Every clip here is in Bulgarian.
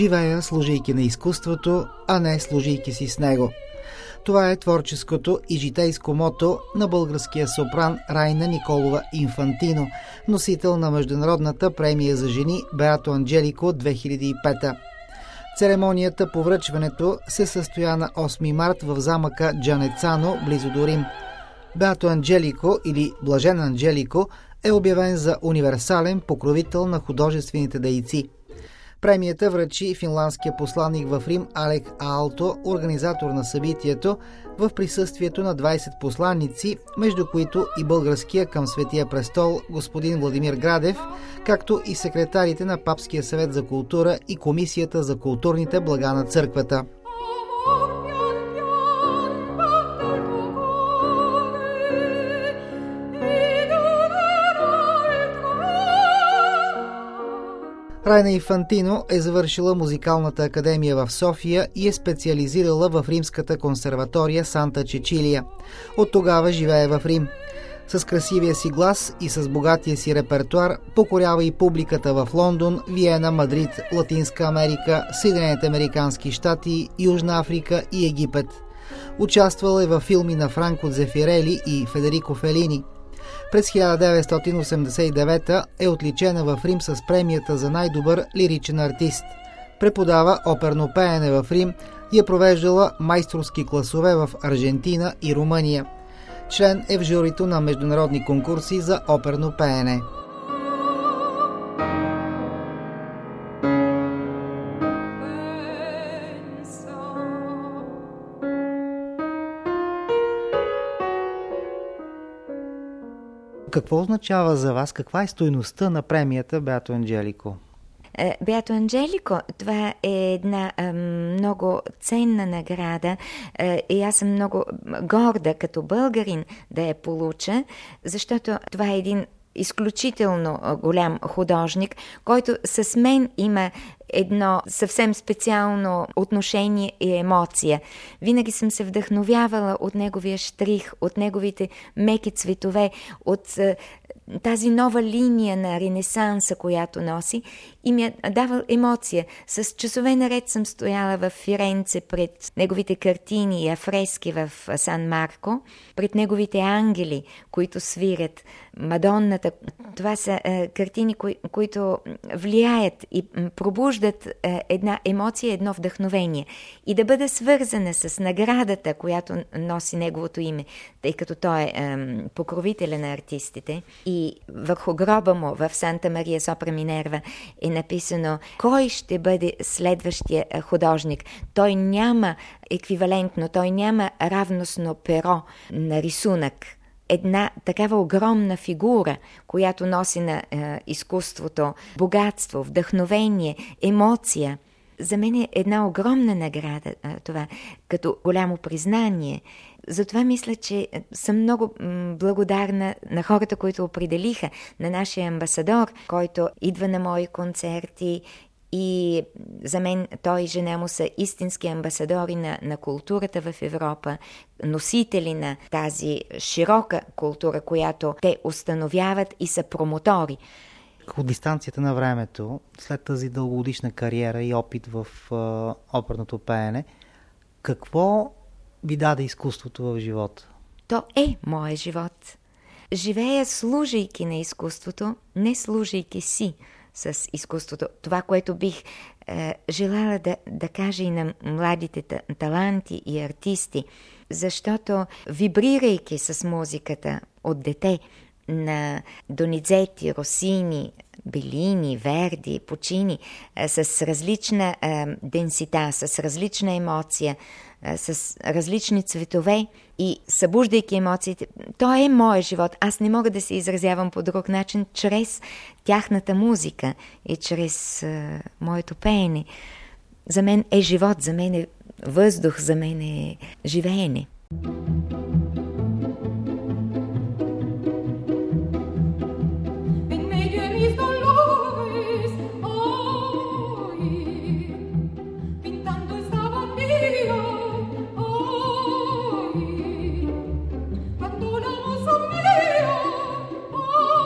Живея, служейки на изкуството, а не служейки си с него. Това е творческото и житейско мото на българския сопран Райна Николова Инфантино, носител на Международната премия за жени Беато Анджелико 2005. Церемонията по връчването се състоя на 8 март в замъка Джанецано, близо до Рим. Беато Анджелико или Блажен Анджелико е обявен за универсален покровител на художествените дейци. Премията връчи финландския посланник в Рим Алек Аалто, организатор на събитието, в присъствието на 20 посланници, между които и българския към Светия престол господин Владимир Градев, както и секретарите на Папския съвет за култура и Комисията за културните блага на църквата. Райна Инфантино е завършила музикалната академия в София и е специализирала в Римската консерватория Санта Чечилия. От тогава живее в Рим. С красивия си глас и с богатия си репертуар покорява и публиката в Лондон, Виена, Мадрид, Латинска Америка, Съединените американски щати, Южна Африка и Египет. Участвала е във филми на Франко Дзефирели и Федерико Фелини. През 1989 е отличена в Рим с премията за най-добър лиричен артист. Преподава оперно пеене в Рим и е провеждала майсторски класове в Аржентина и Румъния. Член е в журито на международни конкурси за оперно пеене. Какво означава за вас? Каква е стойността на премията Беато Анджелико? Беато Анджелико, това е една много ценна награда и аз съм много горда като българин да я получа, защото това е един изключително голям художник, който с мен има едно съвсем специално отношение и емоция. Винаги съм се вдъхновявала от неговия штрих, от неговите меки цветове, от тази нова линия на Ренесанса, която носи, и ми е давал емоция. С часове наред съм стояла в Фиренце пред неговите картини и афрески в Сан Марко, пред неговите ангели, които свирят, Мадонната. Това са картини, които влияят и пробуждат една емоция, едно вдъхновение. И да бъда свързана с наградата, която носи неговото име, тъй като той е покровителя на артистите. И върху гроба му в Санта Мария Сопра Минерва е написано кой ще бъде следващия художник. Той няма еквивалентно, той няма равностно перо на рисунък. Една такава огромна фигура, която носи на изкуството богатство, вдъхновение, емоция. За мен е една огромна награда това, като голямо признание. Затова мисля, че съм много благодарна на хората, които определиха, на нашия амбасадор, който идва на мои концерти. И за мен той и жена му са истински амбасадори на културата в Европа, носители на тази широка култура, която те установяват и са промотори. От дистанцията на времето, след тази дългогодишна кариера и опит в оперното пеене, какво ви даде изкуството в живота? То е моя живот. Живея служейки на изкуството, не служейки си с изкуството. Това, което бих желала да кажа и на младите таланти и артисти, защото вибрирайки с музиката от дете на Донизети, Росини, Белини, Верди, Пучини, с различна денсита, с различна емоция, с различни цветове и събуждайки емоциите, то е моят живот. Аз не мога да се изразявам по друг начин чрез тяхната музика и чрез моето пеене. За мен е живот, за мен е въздух, за мен е живеене.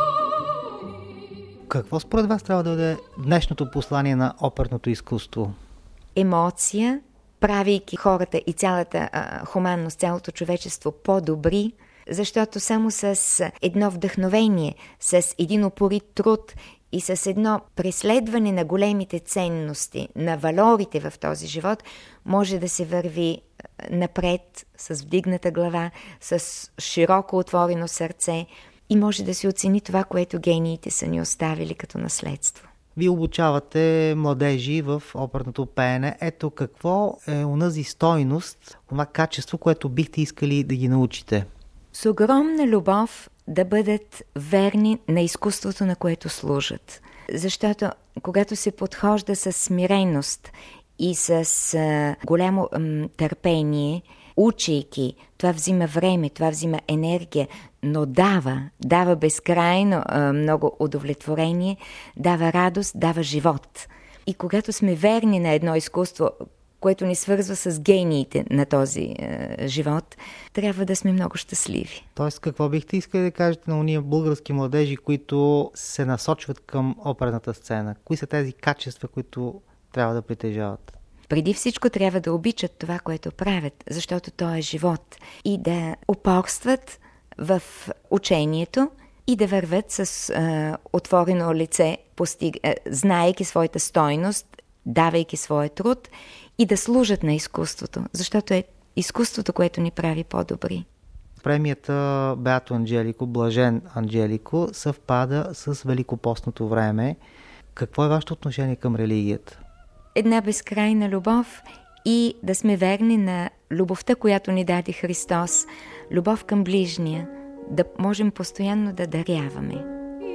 Какво според вас трябва да бъде днешното послание на оперното изкуство? емоция, правейки хората и цялата хуманност, цялото човечество по-добри, защото само с едно вдъхновение, с един упорит труд и с едно преследване на големите ценности, на валорите в този живот, може да се върви напред с вдигната глава, с широко отворено сърце и може да се оцени това, което гениите са ни оставили като наследство. Вие обучавате младежи в оперното пеене. Ето какво е онази стойност, това качество, което бихте искали да ги научите? С огромна любов да бъдат верни на изкуството, на което служат. Защото когато се подхожда с смиреност и с голямо търпение, учейки, това взима време, това взима енергия, но дава безкрайно много удовлетворение, дава радост, дава живот. И когато сме верни на едно изкуство, което ни свързва с гениите на този живот, трябва да сме много щастливи. Тоест, какво бихте искали да кажете на уния български младежи, които се насочват към оперната сцена? Кои са тези качества, които трябва да притежават? Преди всичко трябва да обичат това, което правят, защото то е живот. И да упорстват в учението и да вървят с отворено лице, знаейки своята стойност, давайки своя труд и да служат на изкуството, защото е изкуството, което ни прави по-добри. Премията Беато Анджелико, Блажен Анджелико, съвпада с Великопостното време. Какво е вашето отношение към религията? Една безкрайна любов и да сме верни на любовта, която ни даде Христос, любов към ближния, да можем постоянно да даряваме.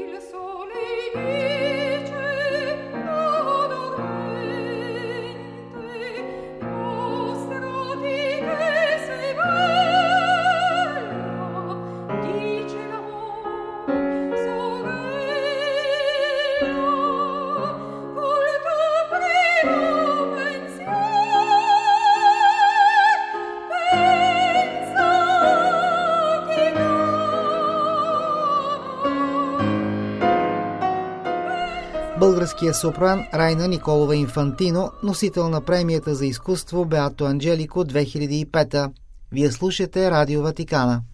Българският сопран Райна Николова Инфантино, носител на премията за изкуство Беато Анджелико 2005. Вие слушате Радио Ватикана.